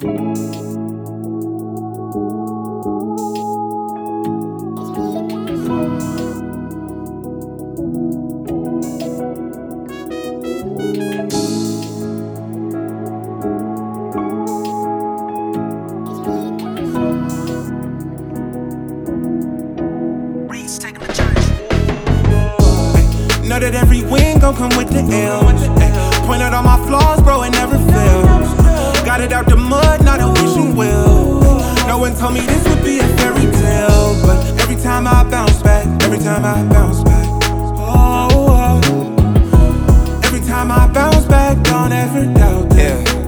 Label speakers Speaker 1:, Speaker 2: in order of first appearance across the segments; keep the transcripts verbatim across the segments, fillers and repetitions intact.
Speaker 1: Know that every win gon' come with the L. Point out all my flaws, bro, it never fails. Got it out the mud, not a wishing well. No one told me this would be a fairy tale, but every time I bounce back, every time I bounce back, oh, oh. Every time I bounce back, don't ever doubt that.
Speaker 2: Yeah.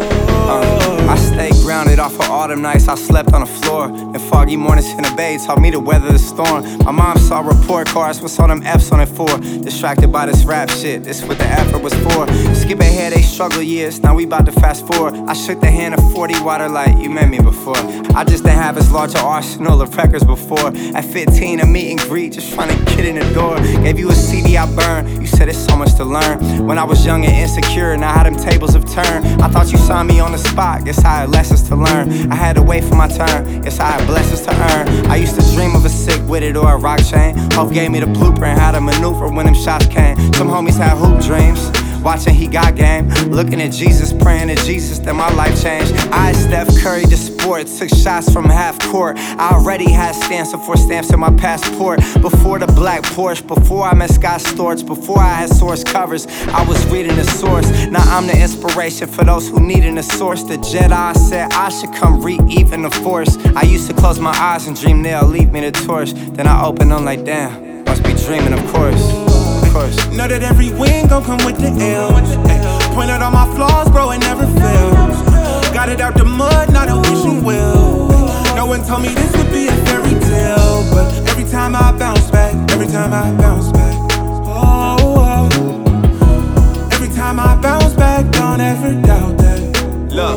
Speaker 2: Uh, I stay grounded off of autumn nights I slept on the floor. And foggy mornings in the bay taught me to weather the storm. My mom saw report cards, what's on them F's on it for? Distracted by this rap shit, this what the effort was for. Skip ahead, they struggle years, now we bout to fast forward. I shook the hand of forty water like you met me before. I just didn't have as large an arsenal of records before. At fifteen, a meet and greet, just trying to get in the door. Gave you a C D I burned, you said it's so much to learn. When I was young and insecure, now how them tables have turned. I thought you saw me on the spot, guess I had lessons to learn. I had to wait for my turn, guess I had blessings to earn. I used to dream of a sick with it or a rock chain. Hope gave me the blueprint, how to maneuver when them shots came. Some homies had hoop dreams, watching He Got Game. Looking at Jesus, praying to Jesus that my life changed. I had Steph Curry to sport, took shots from half court. I already had stamps before stamps in my passport. Before the black Porsche, before I met Scott Storch, before I had source covers, I was reading the source. Now I'm the inspiration for those who needin' a source. The Jedi said I should come re-even the Force. I used to close my eyes and dream they'll leave me the torch. Then I open them like damn, must be dreaming of course.
Speaker 1: Know that every win gon' come with the L. Point out all my flaws, bro, it never fails. Got it out the mud, not a wishing well. No one told me this would be a fairy tale, but every time I bounce back, every time I bounce back, oh, oh. Every time I bounce back, don't ever doubt that.
Speaker 3: Look,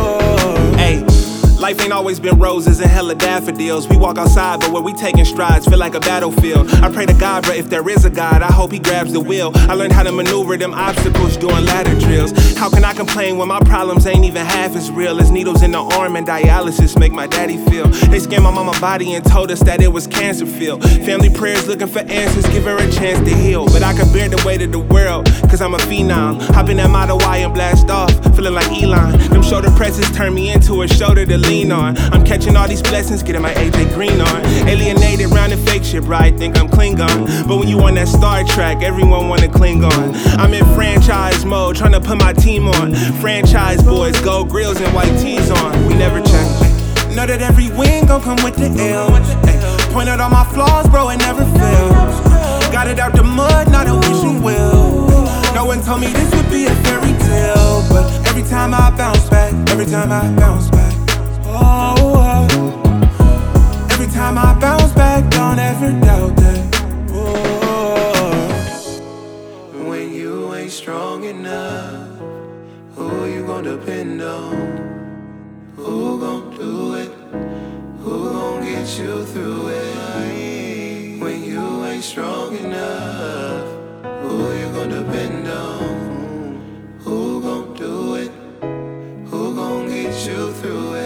Speaker 3: hey. Life ain't always been roses and hella daffodils. We walk outside, but where we taking strides feel like a battlefield. I pray to God, but if there is a God, I hope He grabs the wheel. I learned how to maneuver them obstacles doing ladder drills. How can I complain when my problems ain't even half as real as needles in the arm and dialysis make my daddy feel? They scanned my mama body and told us that it was cancer field. Family prayers looking for answers, give her a chance to heal. But I can bear the weight of the world, cause I'm a phenom. Hop in that Model Y and blast off, feeling like Elon. Them shoulder presses turn me into a shoulder to lean on. I'm catching all these blessings, getting my A J Green on. Alienated round the fake shit, right? Think I'm Klingon. But when you on that Star Trek, everyone wanna cling on. I'm in franchise mode, trying to put my team on. Franchise boys, gold grills and white tees on. We never change.
Speaker 1: Know that every win gon' come with the L. Point out all my flaws, bro, it never fails. Got it out the mud, not a wishing well. No one told me this would be a fairy tale, but every time I bounce back, every time I bounce back, oh, oh. Every time I bounce back, don't ever doubt that. Oh.
Speaker 4: When you ain't strong enough, who you gonna depend on? Who gon' do it? Who gon' get you through it? When you ain't strong enough, who you gonna depend on? Who gon' do it? Who gon' get you through it?